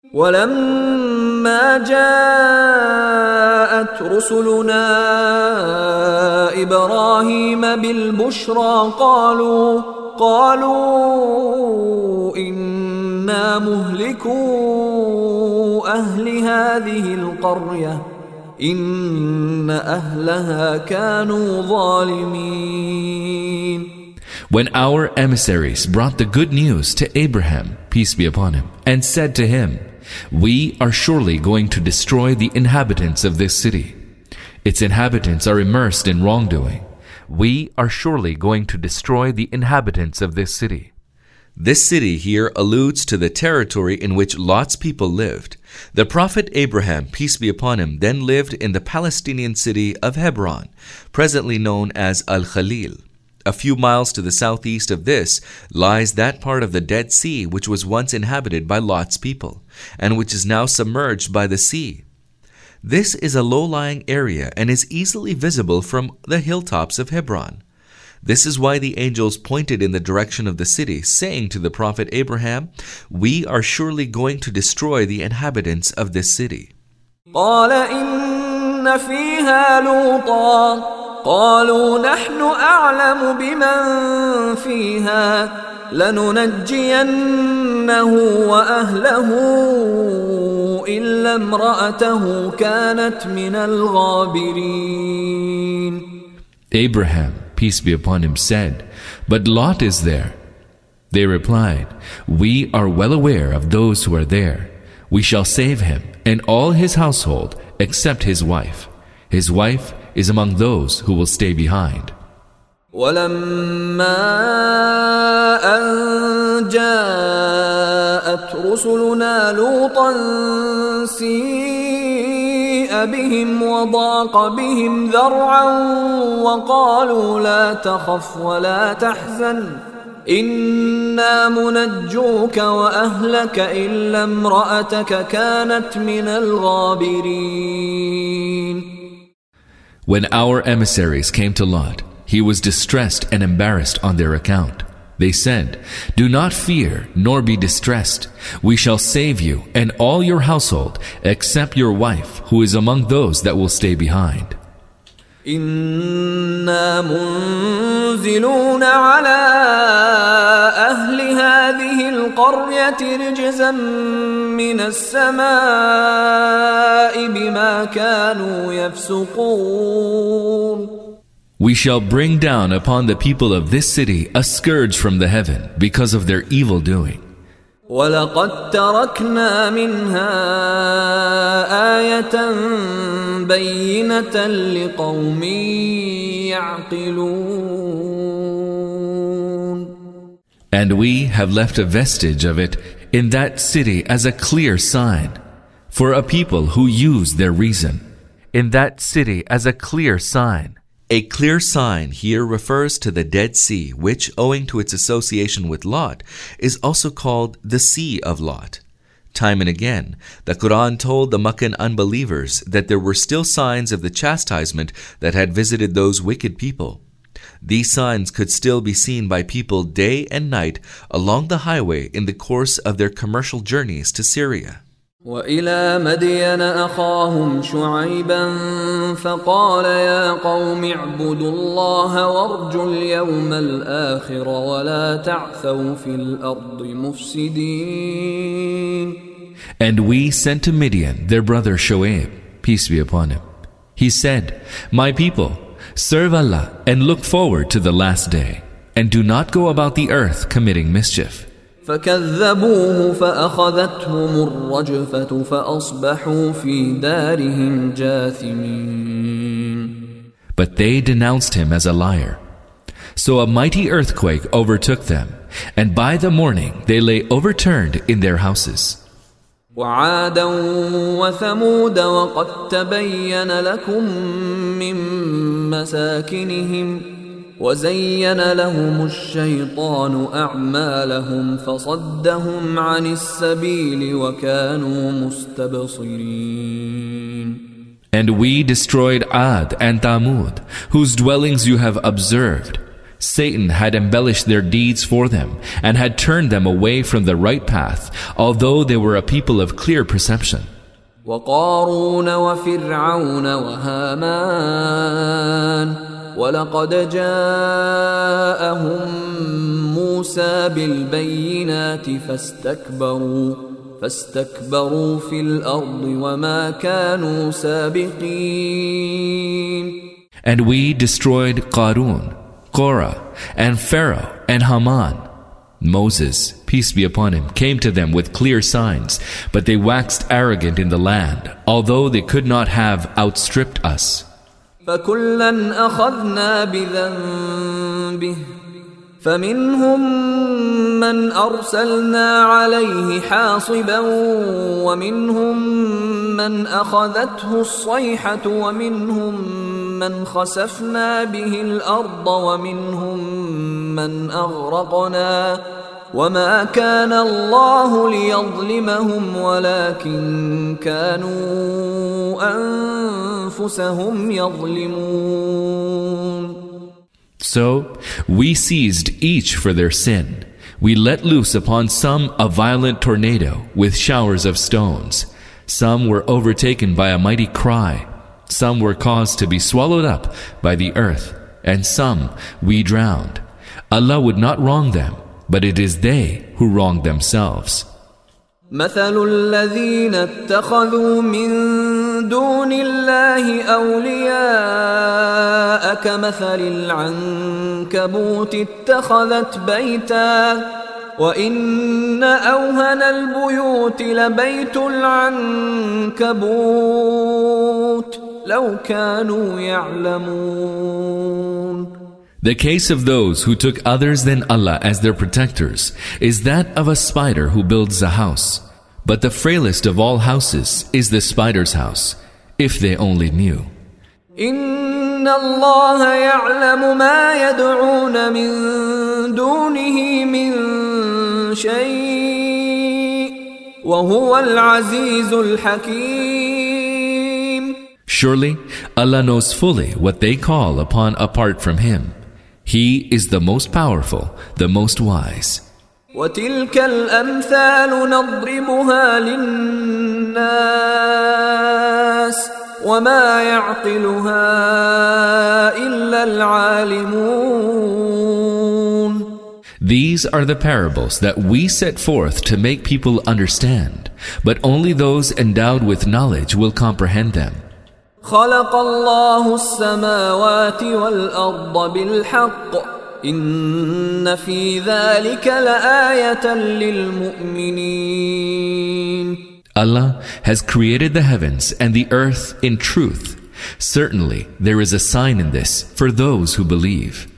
ولما جاءت رسلنا إبراهيم بالبشرى قالوا إنا مهلكو أهل هذه القرية إن أهلها كانوا ظالمين. When our emissaries brought the good news to Abraham, peace be upon him, and said to him, "We are surely going to destroy the inhabitants of this city. Its inhabitants are immersed in wrongdoing. We are surely going to destroy the inhabitants of this city." This city here alludes to the territory in which Lot's people lived. The prophet Abraham, peace be upon him, then lived in the Palestinian city of Hebron, presently known as Al-Khalil. A few miles to the southeast of this lies that part of the Dead Sea which was once inhabited by Lot's people, and which is now submerged by the sea. This is a low-lying area and is easily visible from the hilltops of Hebron. This is why the angels pointed in the direction of the city, saying to the prophet Abraham, "We are surely going to destroy the inhabitants of this city." قال إن فيها لوطا قالوا نحن أعلم بمن فيها لننجينه وأهله إلا امرأته كانت من الغابرين. Abraham, peace be upon him, said, "But Lot is there." They replied, "We are well aware of those who are there. We shall save him and all his household except his wife. His wife is among those who will stay behind. ولما أن جاءت رسلنا لوطا سيء بهم وضاق بهم ذرعا وقالوا لا تخف ولا تحزن إنا منجوك وأهلك إلا امرأتك كانت من الغابرين. When our emissaries came to Lot, he was distressed and embarrassed on their account. They said, "Do not fear, nor be distressed. We shall save you and all your household, except your wife, who is among those that will stay behind." إنا منزلون على أهل هذه القرية رجزا من السماء بما كانوا يفسقون. We shall bring down upon the people of this city a scourge from the heaven because of their evil doing. وَلَقَدْ تَرَكْنَا مِنْهَا آيَةً بَيِّنَةً لِقَوْمٍ يَعْقِلُونَ. And we have left a vestige of it in that city as a clear sign for a people who use their reason. In that city as a clear sign. A clear sign here refers to the Dead Sea, which, owing to its association with Lot, is also called the Sea of Lot. Time and again, the Quran told the Meccan unbelievers that there were still signs of the chastisement that had visited those wicked people. These signs could still be seen by people day and night along the highway in the course of their commercial journeys to Syria. وإلى مدين أخاهم شعيبا فقال يا قوم اعبدوا الله وارجوا اليوم الآخر ولا تعثوا في الأرض مفسدين. And we sent to Midian their brother Shoaib, peace be upon him. He said, "My people, serve Allah and look forward to the last day, and do not go about the earth committing mischief." فكذبوه فأخذتهم الرجفة فأصبحوا في دارهم جاثمين. But they denounced him as a liar. So a mighty earthquake overtook them, and by the morning they lay overturned in their houses. وعادا وثمود وقد تبين لكم من مساكنهم وزين لهم الشيطان أعمالهم فصدهم عن السبيل وكانوا مستبصرين. And we destroyed Ad and Thamud, whose dwellings you have observed. Satan had embellished their deeds for them and had turned them away from the right path, although they were a people of clear perception. وقارون وفرعون وهامان ولقد جاءهم موسى بالبينات فاستكبروا في الأرض وما كانوا سابقين. And we destroyed Qarun, Korah, and Pharaoh, and Haman. Moses, peace be upon him, came to them with clear signs, but they waxed arrogant in the land, although they could not have outstripped us. فَكُلًّا أَخَذْنَا بِذَنبِهِ فَمِنْهُمْ مَنْ أَرْسَلْنَا عَلَيْهِ حَاصِبًا وَمِنْهُمْ مَنْ أَخَذَتْهُ الصَّيْحَةُ وَمِنْهُمْ مَنْ خَسَفْنَا بِهِ الْأَرْضَ وَمِنْهُمْ مَنْ أَغْرَقْنَا وَمَا كَانَ اللَّهُ لِيَظْلِمَهُمْ وَلَكِنْ كَانُوا أَنفُسَهُمْ يَظْلِمُونَ. So we seized each for their sin. We let loose upon some a violent tornado with showers of stones. Some were overtaken by a mighty cry. Some were caused to be swallowed up by the earth, and some we drowned. Allah would not wrong them, but it is they who wrong themselves. مثل الذين اتخذوا من دون الله أولياء كمثل العنكبوت اتخذت بيتا وإن أوهن البيوت لبيت العنكبوت لو كانوا يعلمون. The case of those who took others than Allah as their protectors is that of a spider who builds a house. But the frailest of all houses is the spider's house, if they only knew. إن الله يعلم ما يدعون من دونه من شيء وهو العزيز الحكيم. Surely Allah knows fully what they call upon apart from Him. He is the most powerful, the most wise. وتلك الأمثال نضربها للناس وما يعقلها إلا العالمون. These are the parables that we set forth to make people understand, but only those endowed with knowledge will comprehend them. خلق الله السماوات والأرض بالحق إن في ذلك لآية للمؤمنين. Allah has created the heavens and the earth in truth. Certainly there is a sign in this for those who believe.